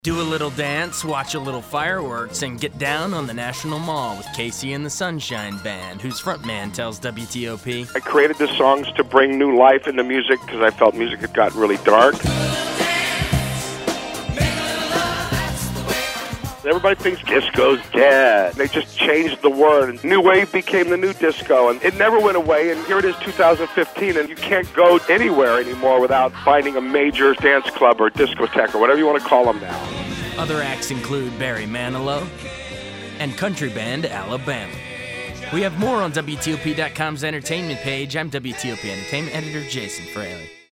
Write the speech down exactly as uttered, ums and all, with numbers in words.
Do a little dance, watch a little fireworks, and get down on the National Mall with Casey and the Sunshine Band, whose frontman tells W T O P. I created the songs to bring new life into music because I felt music had gotten really dark. Everybody thinks disco's dead. They just changed the word. New wave became the new disco, and it never went away, and here it is two thousand fifteen, and you can't go anywhere anymore without finding a major dance club or discotheque or whatever you want to call them now. Other acts include Barry Manilow and country band Alabama. We have more on W T O P dot com's entertainment page. I'm W T O P Entertainment Editor Jason Fraley.